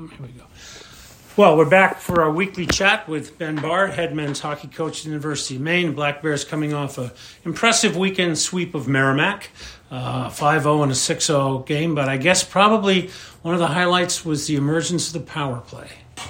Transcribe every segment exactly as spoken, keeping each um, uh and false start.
Um, here we go. Well, we're back for our weekly chat with Ben Barr, head men's hockey coach at the University of Maine. Black Bears coming off an impressive weekend sweep of Merrimack, uh, five oh and a six oh game. But I guess probably one of the highlights was the emergence of the power play.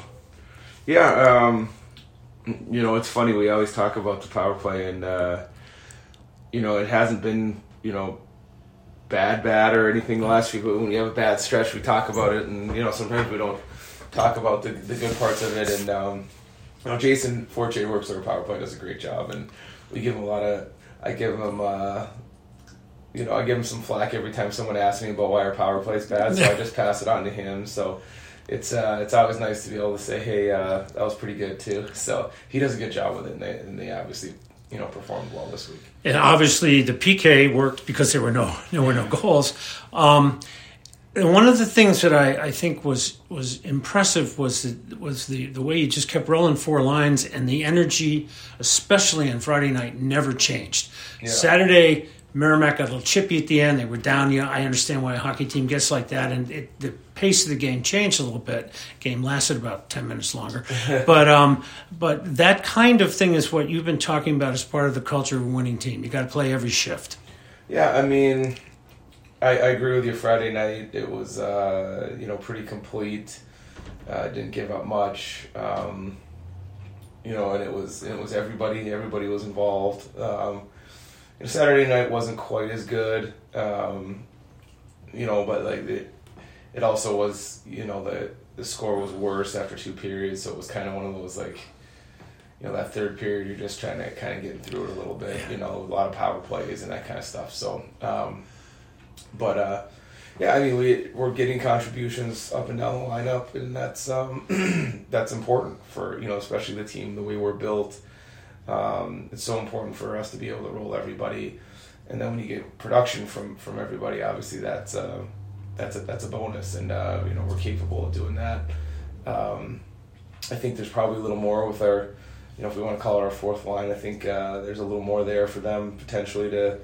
Yeah, um, you know, it's funny. We always talk about the power play, and, uh, you know, it hasn't been, you know, bad, bad or anything the last few, but when you have a bad stretch, we talk about it, and, you know, sometimes we don't talk about the the good parts of it. And um, you know, Jason Forte works our power play, does a great job, and we give him a lot of. I give him, uh, you know, I give him some flack every time someone asks me about why our power play is bad. So I just pass it on to him. So it's uh, it's always nice to be able to say, hey, uh, that was pretty good too. So he does a good job with it, and they, and they obviously, you know, performed well this week. And obviously the P K worked because there were no there were no goals. Um, And one of the things that I, I think was was impressive was the, was the, the way you just kept rolling four lines, and the energy, especially on Friday night, never changed. Yeah. Saturday, Merrimack got a little chippy at the end. They were down. Yeah, I understand why a hockey team gets like that, and it, the pace of the game changed a little bit. Game lasted about ten minutes longer, but um, but that kind of thing is what you've been talking about as part of the culture of a winning team. You got to play every shift. Yeah, I mean, I, I agree with you. Friday night, it was, uh, you know, pretty complete. Uh, didn't give up much, um, you know, and it was it was everybody. Everybody was involved. Um, you know, Saturday night wasn't quite as good, um, you know, but like it, it also was, you know, the the score was worse after two periods, so it was kind of one of those like, you know, that third period you're just trying to kind of get through it a little bit, you know, a lot of power plays and that kind of stuff. So. Um, But, uh, yeah, I mean, we, we're getting contributions up and down the lineup, and that's um, that's important for, you know, especially the team, the way we're built. Um, it's so important for us to be able to roll everybody. And then when you get production from, from everybody, obviously that's, uh, that's, a, that's a bonus, and, uh, you know, we're capable of doing that. Um, I think there's probably a little more with our, you know, if we want to call it our fourth line, I think uh, there's a little more there for them potentially to...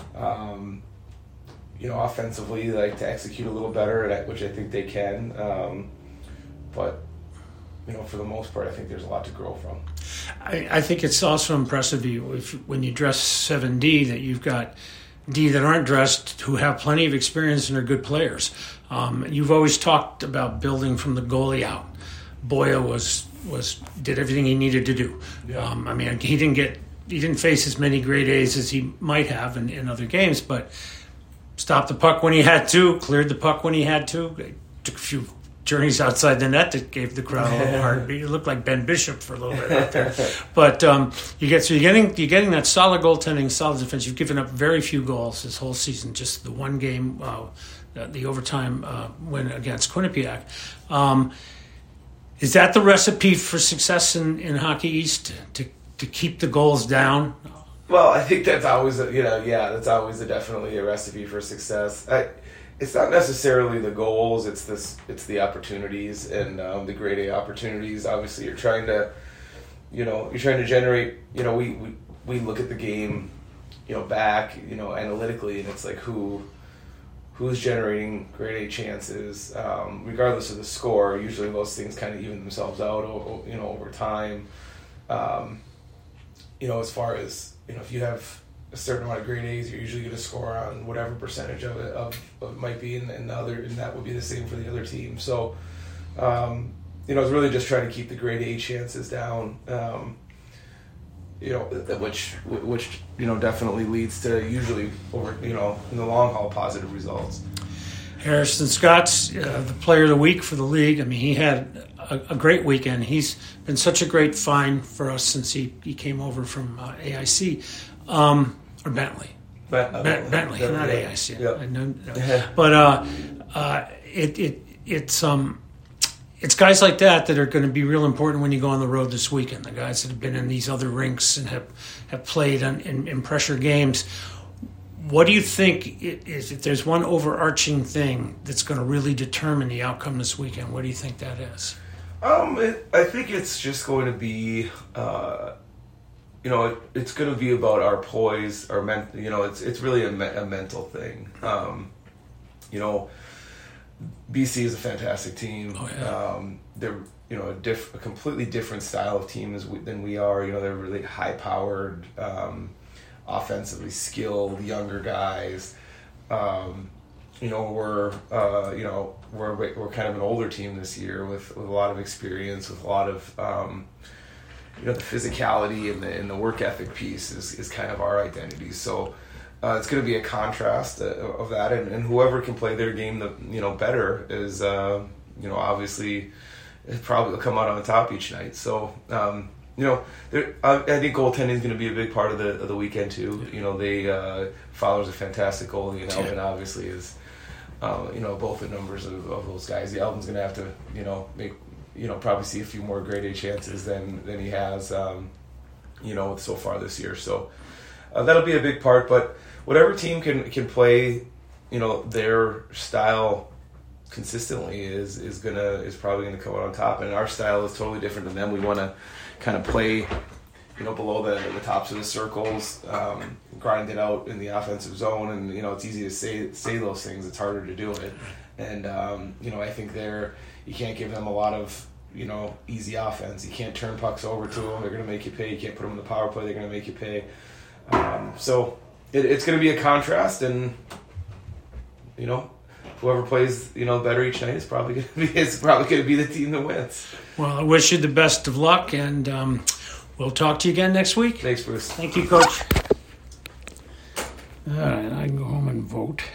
Um, you know, offensively, like to execute a little better, which I think they can. Um, but, you know, for the most part, I think there's a lot to grow from. I, I think it's also impressive you if when you dress seven D that you've got D that aren't dressed who have plenty of experience and are good players. Um, you've always talked about building from the goalie out. Boya was was did everything he needed to do. Yeah. Um, I mean, he didn't get he didn't face as many grade A's as he might have in, in other games, but. Stopped the puck when he had to, cleared the puck when he had to, took a few journeys outside the net that gave the crowd a little heartbeat. It looked like Ben Bishop for a little bit out there. But um, you get so you're getting you're getting that solid goaltending, solid defense. You've given up very few goals this whole season. Just the one game, uh, the overtime uh, win against Quinnipiac. Um, is that the recipe for success in, in Hockey East to to keep the goals down? Well, I think that's always, a, you know, yeah, that's always a, definitely a recipe for success. I, it's not necessarily the goals; it's this, it's the opportunities and um, the grade A opportunities. Obviously, you're trying to, you know, you're trying to generate. You know, we, we, we look at the game, you know, back, you know, analytically, and it's like who, who's generating grade A chances, um, regardless of the score. Usually, those things kind of even themselves out, you know, over time. Um, you know, as far as you know, if you have a certain amount of grade A's, you're usually going to score on whatever percentage of it of, of it might be, and, and the other, and that would be the same for the other team. So, um, you know, it's really just trying to keep the grade A chances down. Um, you know, which which you know definitely leads to usually over you know in the long haul positive results. Harrison Scott's uh, the player of the week for the league. I mean, he had a, a great weekend. He's been such a great find for us since he, he came over from uh, A I C um, or Bentley. Ben, uh, ben, Bentley, Bentley, not yeah. A I C. Yep. I know, but uh, uh, it it it's um it's guys like that that are going to be real important when you go on the road this weekend. The guys that have been in these other rinks and have have played on, in, in pressure games. What do you think it is, if there's one overarching thing that's going to really determine the outcome this weekend, what do you think that is? Um, it, I think it's just going to be, uh, you know, it, it's going to be about our poise, our men, you know, it's it's really a, me- a mental thing. Um, you know, B C is a fantastic team. Oh, yeah. Um, they're you know a, diff- a completely different style of team as we, than we are. You know, they're really high powered, um, offensively skilled younger guys. Um, you know, we're uh, you know we're we're kind of an older team this year with, with a lot of experience, with a lot of um, you know the physicality and the and the work ethic piece is is kind of our identity. So. Uh, it's going to be a contrast uh, of that, and, and whoever can play their game the you know better is uh, you know obviously it probably will come out on top each night. So um, you know there, I, I think goaltending is going to be a big part of the of the weekend too. You know they uh, Fowler's a fantastic goalie, and Elvin obviously is uh, you know both the numbers of, of those guys. The Elvin's going to have to you know make you know probably see a few more grade A chances than than he has um, you know so far this year. So uh, that'll be a big part, but. Whatever team can can play, you know, their style consistently is is gonna is probably gonna come out on top. And our style is totally different than them. We want to kind of play, you know, below the, the tops of the circles, um, grind it out in the offensive zone. And you know, it's easy to say say those things. It's harder to do it. And um, you know, I think they're you can't give them a lot of you know easy offense. You can't turn pucks over to them. They're gonna make you pay. You can't put them in the power play. They're gonna make you pay. Um, so. It, it's going to be a contrast, and you know, whoever plays you know better each night is probably going to be is probably going to be the team that wins. Well, I wish you the best of luck, and um, we'll talk to you again next week. Thanks, Bruce. Thank you, Coach. All right, I can go home and vote.